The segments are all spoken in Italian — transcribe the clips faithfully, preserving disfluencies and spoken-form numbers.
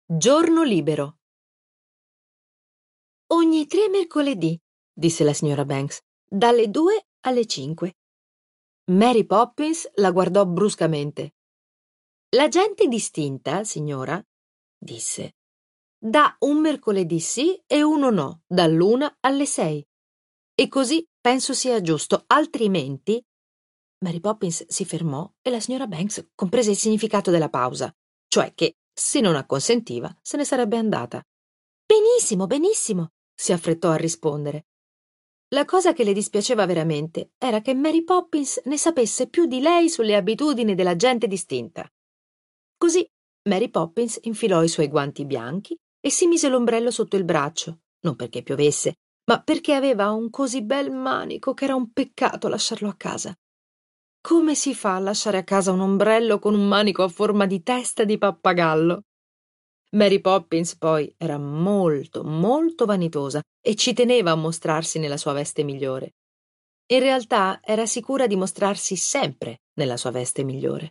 Giorno libero. Ogni tre mercoledì, disse la signora Banks, dalle due alle cinque. Mary Poppins la guardò bruscamente. La gente distinta, signora, disse, dà un mercoledì sì e uno no, dall'una alle sei. E così penso sia giusto, altrimenti... Mary Poppins si fermò e la signora Banks comprese il significato della pausa, cioè che, se non acconsentiva, se ne sarebbe andata. Benissimo, benissimo, si affrettò a rispondere. La cosa che le dispiaceva veramente era che Mary Poppins ne sapesse più di lei sulle abitudini della gente distinta. Così Mary Poppins infilò i suoi guanti bianchi e si mise l'ombrello sotto il braccio, non perché piovesse, ma perché aveva un così bel manico che era un peccato lasciarlo a casa. Come si fa a lasciare a casa un ombrello con un manico a forma di testa di pappagallo? Mary Poppins poi era molto, molto vanitosa e ci teneva a mostrarsi nella sua veste migliore. In realtà era sicura di mostrarsi sempre nella sua veste migliore.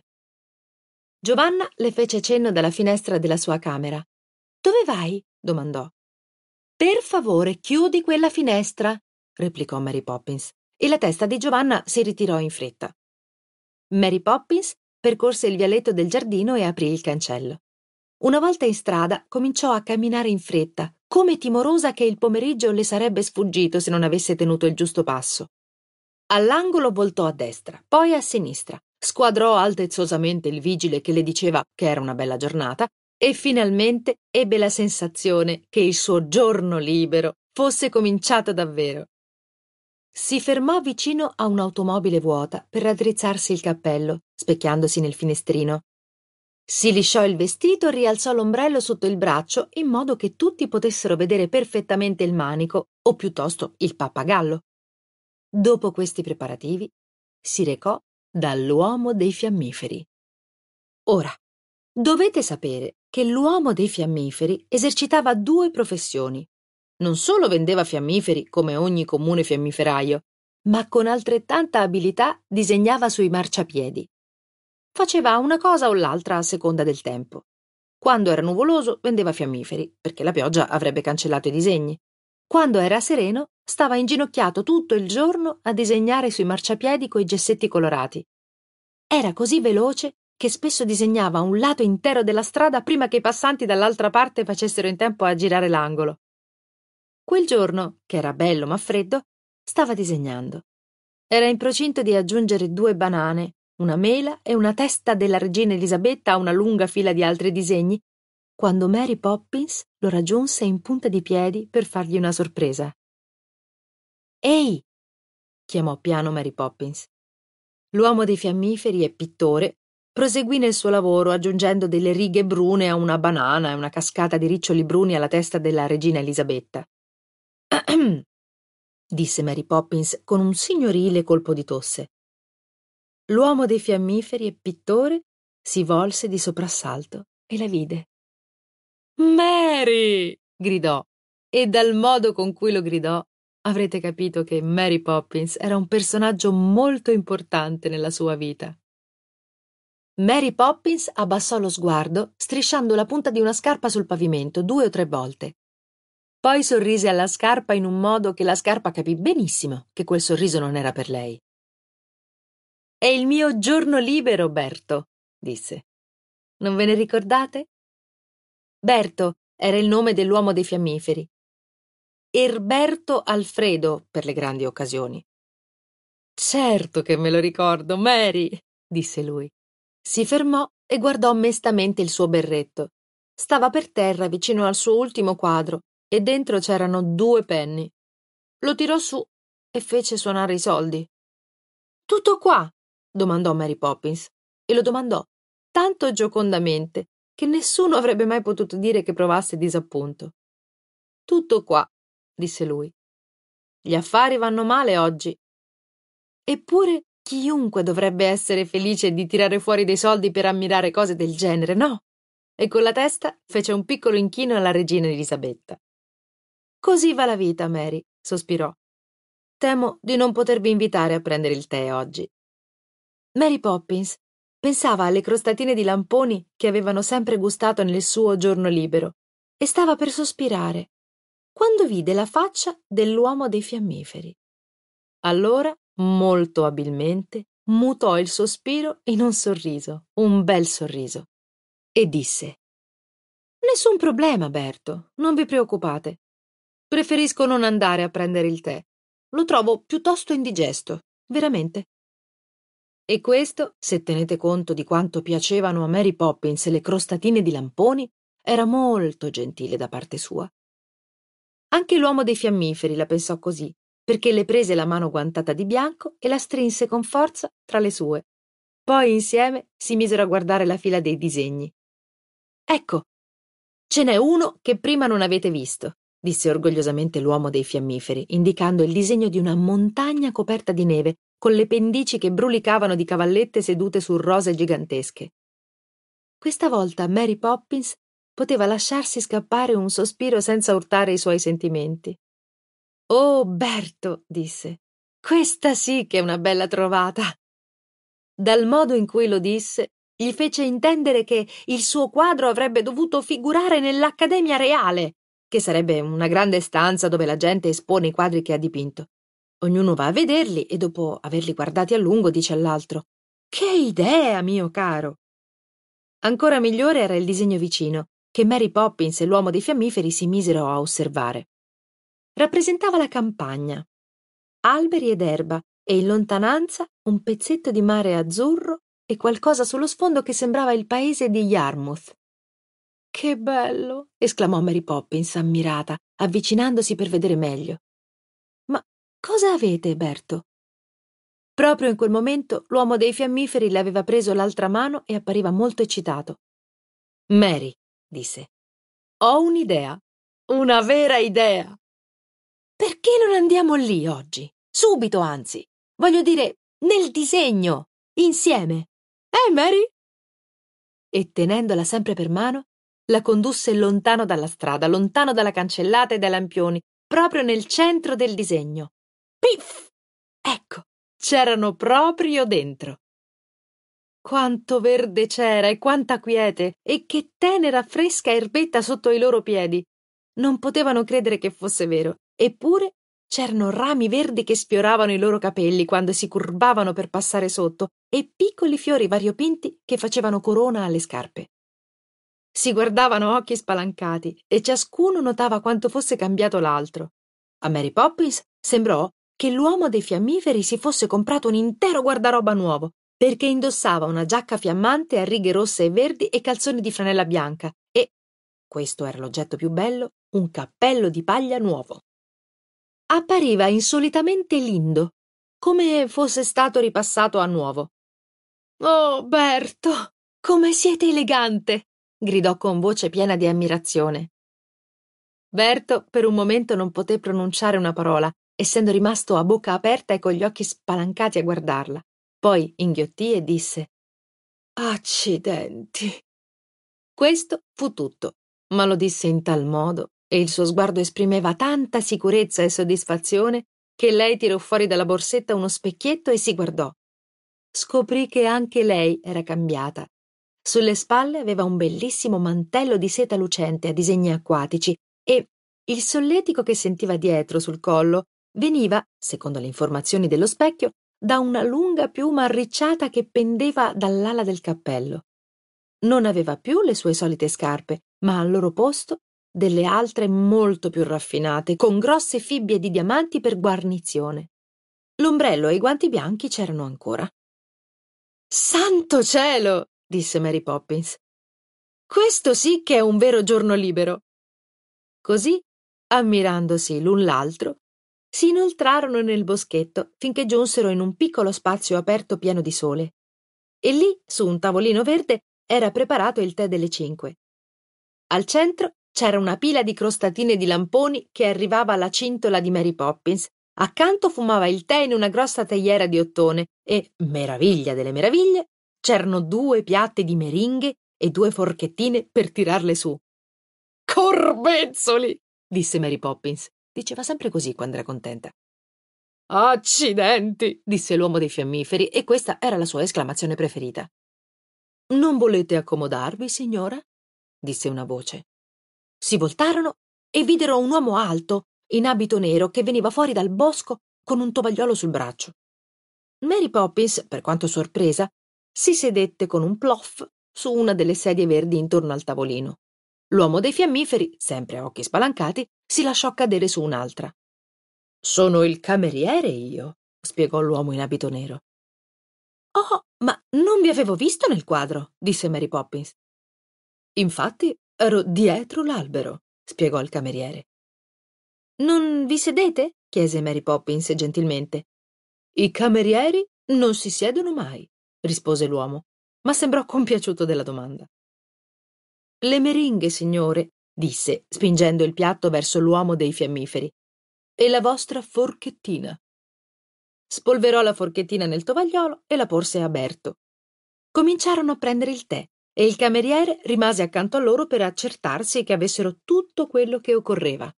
Giovanna le fece cenno dalla finestra della sua camera. «Dove vai?» domandò. «Per favore, chiudi quella finestra», replicò Mary Poppins, e la testa di Giovanna si ritirò in fretta. Mary Poppins percorse il vialetto del giardino e aprì il cancello. Una volta in strada cominciò a camminare in fretta, come timorosa che il pomeriggio le sarebbe sfuggito se non avesse tenuto il giusto passo. All'angolo voltò a destra, poi a sinistra, squadrò altezzosamente il vigile che le diceva che era una bella giornata e finalmente ebbe la sensazione che il suo giorno libero fosse cominciato davvero. Si fermò vicino a un'automobile vuota per raddrizzarsi il cappello, specchiandosi nel finestrino. Si lisciò il vestito e rialzò l'ombrello sotto il braccio in modo che tutti potessero vedere perfettamente il manico, o piuttosto il pappagallo. Dopo questi preparativi, si recò dall'uomo dei fiammiferi. Ora, dovete sapere che l'uomo dei fiammiferi esercitava due professioni. Non solo vendeva fiammiferi come ogni comune fiammiferaio, ma con altrettanta abilità disegnava sui marciapiedi. Faceva una cosa o l'altra a seconda del tempo. Quando era nuvoloso vendeva fiammiferi, perché la pioggia avrebbe cancellato i disegni. Quando era sereno, stava inginocchiato tutto il giorno a disegnare sui marciapiedi coi gessetti colorati. Era così veloce che spesso disegnava un lato intero della strada prima che i passanti dall'altra parte facessero in tempo a girare l'angolo. Quel giorno, che era bello ma freddo, stava disegnando. Era in procinto di aggiungere due banane, una mela e una testa della regina Elisabetta a una lunga fila di altri disegni, quando Mary Poppins lo raggiunse in punta di piedi per fargli una sorpresa. «Ehi!» chiamò piano Mary Poppins. L'uomo dei fiammiferi e pittore proseguì nel suo lavoro aggiungendo delle righe brune a una banana e una cascata di riccioli bruni alla testa della regina Elisabetta. «Ahem!» disse Mary Poppins con un signorile colpo di tosse. L'uomo dei fiammiferi e pittore si volse di soprassalto e la vide. «Mary!» gridò, e dal modo con cui lo gridò avrete capito che Mary Poppins era un personaggio molto importante nella sua vita. Mary Poppins abbassò lo sguardo, strisciando la punta di una scarpa sul pavimento due o tre volte. Poi sorrise alla scarpa in un modo che la scarpa capì benissimo che quel sorriso non era per lei. «È il mio giorno libero, Berto», disse. «Non ve ne ricordate?» Berto era il nome dell'uomo dei fiammiferi. Erberto Alfredo per le grandi occasioni. «Certo che me lo ricordo, Mary», disse lui. Si fermò e guardò mestamente il suo berretto. Stava per terra vicino al suo ultimo quadro e dentro c'erano due penny. Lo tirò su e fece suonare i soldi. «Tutto qua?» domandò Mary Poppins, e lo domandò tanto giocondamente che nessuno avrebbe mai potuto dire che provasse disappunto. «Tutto qua», disse lui. «Gli affari vanno male oggi». Eppure chiunque dovrebbe essere felice di tirare fuori dei soldi per ammirare cose del genere, no? E con la testa fece un piccolo inchino alla regina Elisabetta. «Così va la vita, Mary», sospirò. «Temo di non potervi invitare a prendere il tè oggi». Mary Poppins Pensava alle crostatine di lamponi che avevano sempre gustato nel suo giorno libero e stava per sospirare quando vide la faccia dell'uomo dei fiammiferi. Allora, molto abilmente, mutò il sospiro in un sorriso, un bel sorriso, e disse: «Nessun problema, Berto, non vi preoccupate. Preferisco non andare a prendere il tè. Lo trovo piuttosto indigesto, veramente». E questo, se tenete conto di quanto piacevano a Mary Poppins le crostatine di lamponi, era molto gentile da parte sua. Anche l'uomo dei fiammiferi la pensò così, perché le prese la mano guantata di bianco e la strinse con forza tra le sue. Poi insieme si misero a guardare la fila dei disegni. «Ecco, ce n'è uno che prima non avete visto», disse orgogliosamente l'uomo dei fiammiferi, indicando il disegno di una montagna coperta di neve, con le pendici che brulicavano di cavallette sedute su rose gigantesche. Questa volta Mary Poppins poteva lasciarsi scappare un sospiro senza urtare i suoi sentimenti. «Oh, Berto», disse, «questa sì che è una bella trovata». Dal modo in cui lo disse, gli fece intendere che il suo quadro avrebbe dovuto figurare nell'Accademia Reale, che sarebbe una grande stanza dove la gente espone i quadri che ha dipinto. Ognuno va a vederli e dopo averli guardati a lungo dice all'altro: «Che idea, mio caro!» Ancora migliore era il disegno vicino, che Mary Poppins e l'uomo dei fiammiferi si misero a osservare. Rappresentava la campagna, alberi ed erba, e in lontananza un pezzetto di mare azzurro e qualcosa sullo sfondo che sembrava il paese di Yarmouth. «Che bello!» esclamò Mary Poppins, ammirata, avvicinandosi per vedere meglio. «Ma cosa avete, Berto?» Proprio in quel momento l'uomo dei fiammiferi le aveva preso l'altra mano e appariva molto eccitato. «Mary», disse, «ho un'idea, una vera idea. Perché non andiamo lì oggi? Subito, anzi. Voglio dire, nel disegno, insieme. Eh, Mary?» E tenendola sempre per mano, la condusse lontano dalla strada, lontano dalla cancellata e dai lampioni, proprio nel centro del disegno. Piff! Ecco, c'erano proprio dentro. Quanto verde c'era e quanta quiete, e che tenera fresca erbetta sotto i loro piedi. Non potevano credere che fosse vero, eppure c'erano rami verdi che sfioravano i loro capelli quando si curbavano per passare sotto, e piccoli fiori variopinti che facevano corona alle scarpe. Si guardavano a occhi spalancati e ciascuno notava quanto fosse cambiato l'altro. A Mary Poppins sembrò che l'uomo dei fiammiferi si fosse comprato un intero guardaroba nuovo, perché indossava una giacca fiammante a righe rosse e verdi e calzoni di franella bianca e, questo era l'oggetto più bello, un cappello di paglia nuovo. Appariva insolitamente lindo, come fosse stato ripassato a nuovo. «Oh, Berto, come siete elegante!» gridò con voce piena di ammirazione. Berto per un momento non poté pronunciare una parola, essendo rimasto a bocca aperta e con gli occhi spalancati a guardarla. Poi inghiottì e disse: «Accidenti!» Questo fu tutto, ma lo disse in tal modo e il suo sguardo esprimeva tanta sicurezza e soddisfazione che lei tirò fuori dalla borsetta uno specchietto e si guardò. Scoprì che anche lei era cambiata. Sulle spalle aveva un bellissimo mantello di seta lucente a disegni acquatici e il solletico che sentiva dietro sul collo veniva, secondo le informazioni dello specchio, da una lunga piuma arricciata che pendeva dall'ala del cappello. Non aveva più le sue solite scarpe, ma al loro posto delle altre molto più raffinate, con grosse fibbie di diamanti per guarnizione. L'ombrello e i guanti bianchi c'erano ancora. «Santo cielo!» disse Mary Poppins. «Questo sì che è un vero giorno libero!» Così, ammirandosi l'un l'altro, si inoltrarono nel boschetto finché giunsero in un piccolo spazio aperto pieno di sole. E lì, su un tavolino verde, era preparato il tè delle cinque. Al centro c'era una pila di crostatine di lamponi che arrivava alla cintola di Mary Poppins. Accanto fumava il tè in una grossa teiera di ottone e, meraviglia delle meraviglie, c'erano due piatti di meringhe e due forchettine per tirarle su. «Corbezzoli!» disse Mary Poppins. Diceva sempre così quando era contenta. «Accidenti!» disse l'uomo dei fiammiferi, e questa era la sua esclamazione preferita. Non volete accomodarvi, signora? Disse una voce. Si voltarono e videro un uomo alto, in abito nero, che veniva fuori dal bosco con un tovagliolo sul braccio. Mary Poppins, per quanto sorpresa, si sedette con un plof su una delle sedie verdi intorno al tavolino. L'uomo dei fiammiferi, sempre a occhi spalancati, si lasciò cadere su un'altra. «Sono il cameriere io», spiegò l'uomo in abito nero. «Oh, ma non vi avevo visto nel quadro», disse Mary Poppins. «Infatti ero dietro l'albero», spiegò il cameriere. «Non vi sedete?» chiese Mary Poppins gentilmente. «I camerieri non si siedono mai», rispose l'uomo, ma sembrò compiaciuto della domanda. «Le meringhe, signore», disse, spingendo il piatto verso l'uomo dei fiammiferi. «E la vostra forchettina». Spolverò la forchettina nel tovagliolo e la porse a Berto. Cominciarono a prendere il tè e il cameriere rimase accanto a loro per accertarsi che avessero tutto quello che occorreva.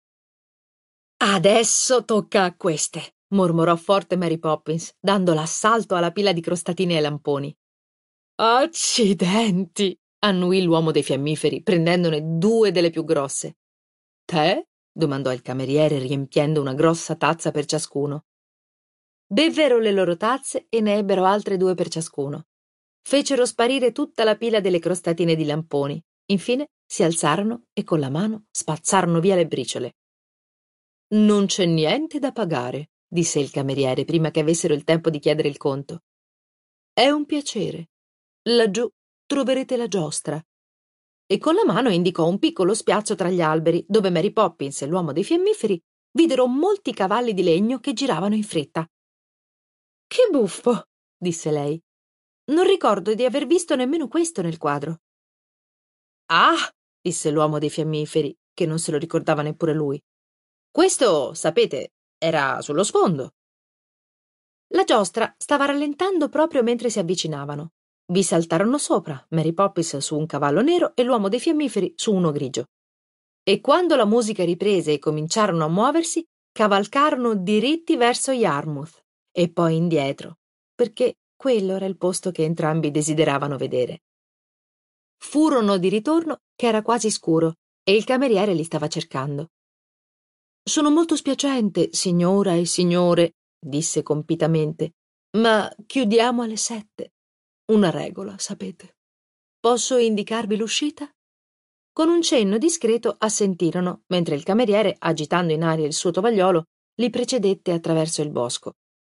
«Adesso tocca a queste», mormorò forte Mary Poppins, dando l'assalto alla pila di crostatine e lamponi. «Accidenti!» annuì l'uomo dei fiammiferi, prendendone due delle più grosse. «Tè?» domandò il cameriere, riempiendo una grossa tazza per ciascuno. Bevvero le loro tazze e ne ebbero altre due per ciascuno. Fecero sparire tutta la pila delle crostatine di lamponi. Infine si alzarono e con la mano spazzarono via le briciole. «Non c'è niente da pagare», disse il cameriere prima che avessero il tempo di chiedere il conto. «È un piacere. Laggiù troverete la giostra». E con la mano indicò un piccolo spiazzo tra gli alberi, dove Mary Poppins e l'uomo dei fiammiferi videro molti cavalli di legno che giravano in fretta. «Che buffo!» disse lei. «Non ricordo di aver visto nemmeno questo nel quadro». «Ah!» disse l'uomo dei fiammiferi, che non se lo ricordava neppure lui. «Questo, sapete, era sullo sfondo». La giostra stava rallentando proprio mentre si avvicinavano. Vi saltarono sopra, Mary Poppins su un cavallo nero e l'uomo dei fiammiferi su uno grigio. E quando la musica riprese e cominciarono a muoversi, cavalcarono diritti verso Yarmouth e poi indietro, perché quello era il posto che entrambi desideravano vedere. Furono di ritorno che era quasi scuro e il cameriere li stava cercando. «Sono molto spiacente, signora e signore», disse compitamente, «ma chiudiamo alle sette. Una regola, sapete. Posso indicarvi l'uscita?» Con un cenno discreto assentirono, mentre il cameriere, agitando in aria il suo tovagliolo, li precedette attraverso il bosco.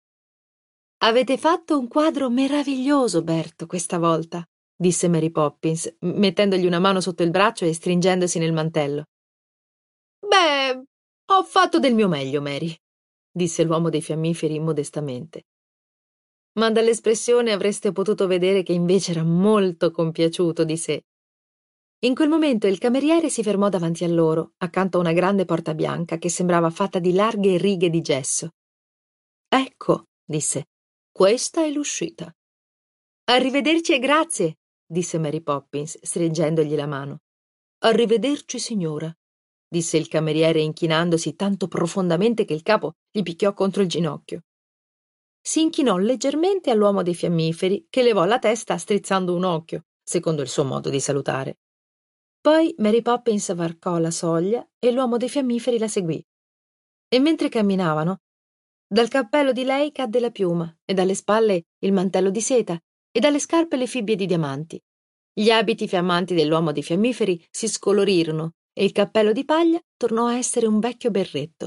«Avete fatto un quadro meraviglioso, Berto, questa volta», disse Mary Poppins, mettendogli una mano sotto il braccio e stringendosi nel mantello. «Beh, ho fatto del mio meglio, Mary», disse l'uomo dei fiammiferi modestamente. Ma dall'espressione avreste potuto vedere che invece era molto compiaciuto di sé. In quel momento il cameriere si fermò davanti a loro, accanto a una grande porta bianca che sembrava fatta di larghe righe di gesso. «Ecco», disse, «questa è l'uscita». «Arrivederci e grazie», disse Mary Poppins, stringendogli la mano. «Arrivederci, signora», disse il cameriere inchinandosi tanto profondamente che il capo gli picchiò contro il ginocchio. Si inchinò leggermente all'uomo dei fiammiferi, che levò la testa strizzando un occhio, secondo il suo modo di salutare. Poi Mary Poppins varcò la soglia e l'uomo dei fiammiferi la seguì. E mentre camminavano, dal cappello di lei cadde la piuma e dalle spalle il mantello di seta e dalle scarpe le fibbie di diamanti. Gli abiti fiammanti dell'uomo dei fiammiferi si scolorirono e il cappello di paglia tornò a essere un vecchio berretto.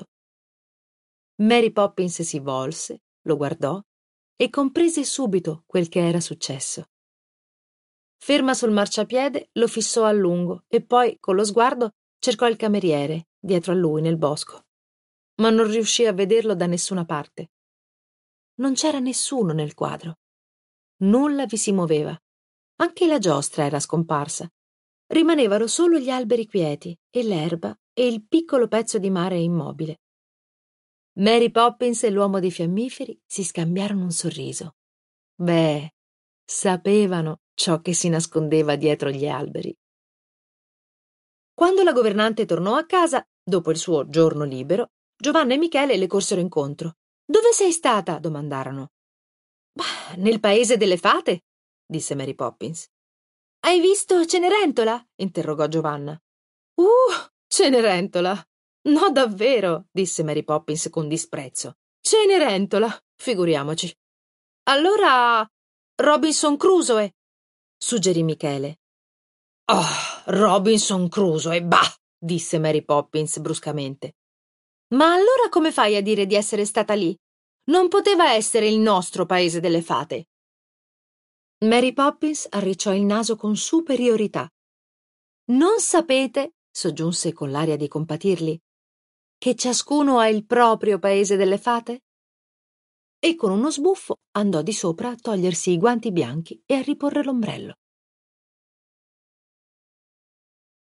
Mary Poppins si volse, lo guardò e comprese subito quel che era successo. Ferma sul marciapiede, lo fissò a lungo e poi, con lo sguardo, cercò il cameriere, dietro a lui nel bosco. Ma non riuscì a vederlo da nessuna parte. Non c'era nessuno nel quadro. Nulla vi si muoveva. Anche la giostra era scomparsa. Rimanevano solo gli alberi quieti e l'erba e il piccolo pezzo di mare immobile. Mary Poppins e l'uomo dei fiammiferi si scambiarono un sorriso. Beh, sapevano ciò che si nascondeva dietro gli alberi. Quando la governante tornò a casa, dopo il suo giorno libero, Giovanna e Michele le corsero incontro. «Dove sei stata?» domandarono. «Bah, nel paese delle fate», disse Mary Poppins. Hai visto Cenerentola? Interrogò Giovanna. Uh, Cenerentola! No, davvero, disse Mary Poppins con disprezzo. Cenerentola, figuriamoci. Allora Robinson Crusoe, suggerì Michele. Oh, Robinson Crusoe, bah! Disse Mary Poppins bruscamente. Ma allora come fai a dire di essere stata lì? Non poteva essere il nostro paese delle fate. Mary Poppins arricciò il naso con superiorità. Non sapete, soggiunse con l'aria di compatirli, che ciascuno ha il proprio paese delle fate? E con uno sbuffo andò di sopra a togliersi i guanti bianchi e a riporre l'ombrello.